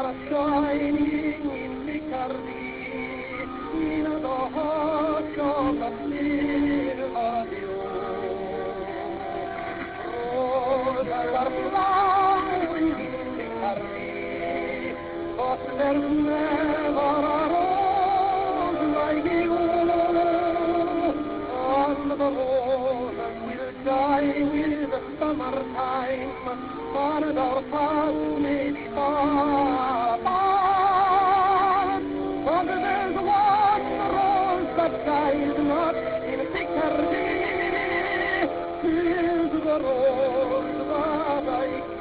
shining in Picardy, in the heart of the Silvadio. Roses are flowering in Picardy, but there's never a rose like you. And the roses will die with the summertime, but our paths may be far apart. But there's one rose that dies not in Picardy, 'tis the rose that I